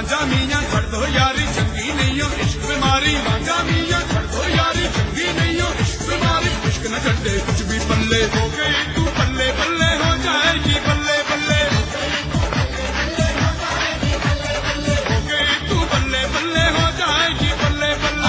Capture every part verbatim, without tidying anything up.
रांझा मियां छड़ दो यारी चंगी नहीं हो इश्क बीमारी रांझा मियां छड़ दो यारी चंगी नहीं हो इश्क बीमारी इश्क न छड़े कुछ भी पल्ले हो गई तू पल्ले पल्ले हो जाएगी बल्ले बल्ले हो गई तू बल्ले बल्ले हो जाएगी बल्ले बल्ले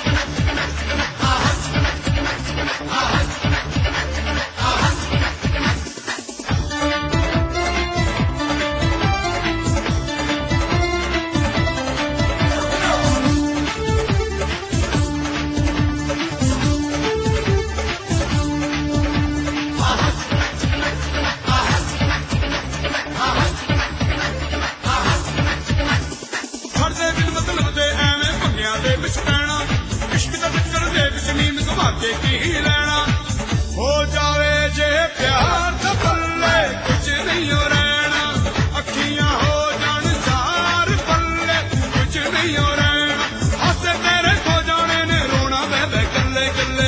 की लेना हो जावे जे प्यार दा पल्ले कुछ नहीं हो रहना अखियां हो जान चार पल्ले कुछ नहीं हो रहना हासे तेरे खो जाने ने रोना बे कल्ले कल्ले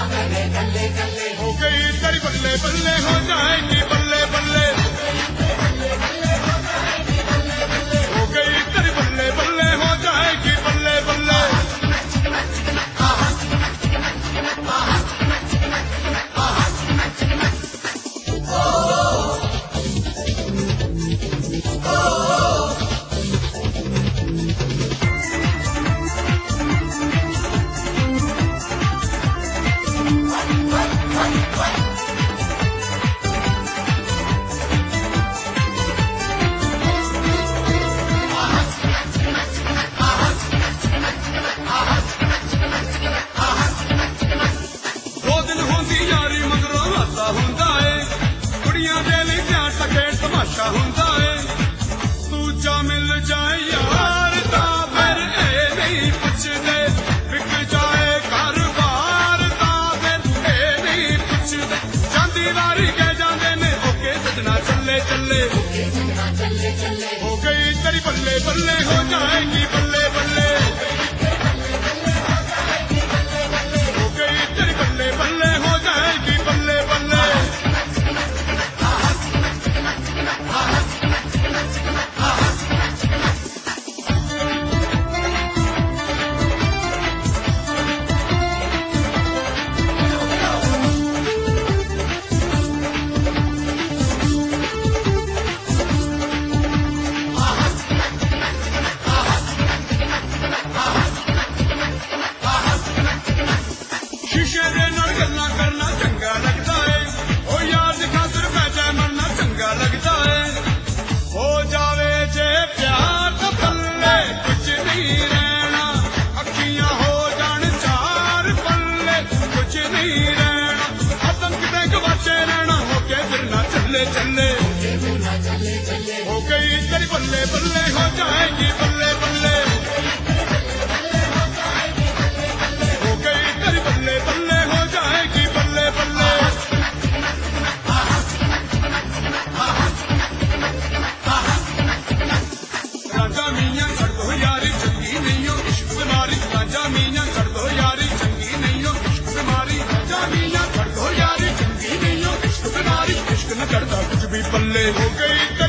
हो गई तेरी बल्ले बल्ले हो जाएगी बल्ले बल्ले हो गई तेरी बल्ले बल्ले हो जाएगी बल्ले बल्ले ਹੁੰਦਾ ਏ ਦੂਜਾ ਮਿਲ ਜਾਏ ਯਾਰ ਤਾਂ ਫਿਰ ਇਹ ਨਹੀਂ ਪੁੱਛਦੇ ਵਿਕ ਜਾਏ ਘਰ-ਬਾਰ ਤਾਂ ਫਿਰ ਇਹ ਨਹੀਂ ਪੁੱਛਦੇ ਜਾਂਦੀ ਵਾਰੀ ਕਹਿ ਜਾਂਦੇ ਨੇ ਓਕੇ ਸਜਣਾ ਚੱਲੇ ਚੱਲੇ ਹੋ ਗਈ ਤੇਰੀ ਬੱਲੇ ਬੱਲੇ ਹੋ ਜਾਏਗੀ ਬੱਲੇ ਬੱਲੇ ਹੋ ਗਈ ਤੇਰੀ ਬੱਲੇ ਬੱਲੇ ਹੋ ਜਾਏਗੀ ਬੱਲੇ ਬੱਲੇ चले हो गई तेरी बल्ले बल्ले हो जाएगी बल्ले बल्ले हो गई तेरी बल्ले बल्ले हो जाएगी बल्ले बल्ले रांझा मियां छड़ दो यारी चंगी नहीं हो इश्क बीमारी रांझा मियां छड़ दो यारी चंगी नहीं हो इश्क बीमारी रांझा मियां छड़ दो यारी चंगी नहीं हो इश्क बीमारी इश्क न चढ़ता कुछ भी पल्ले हो गई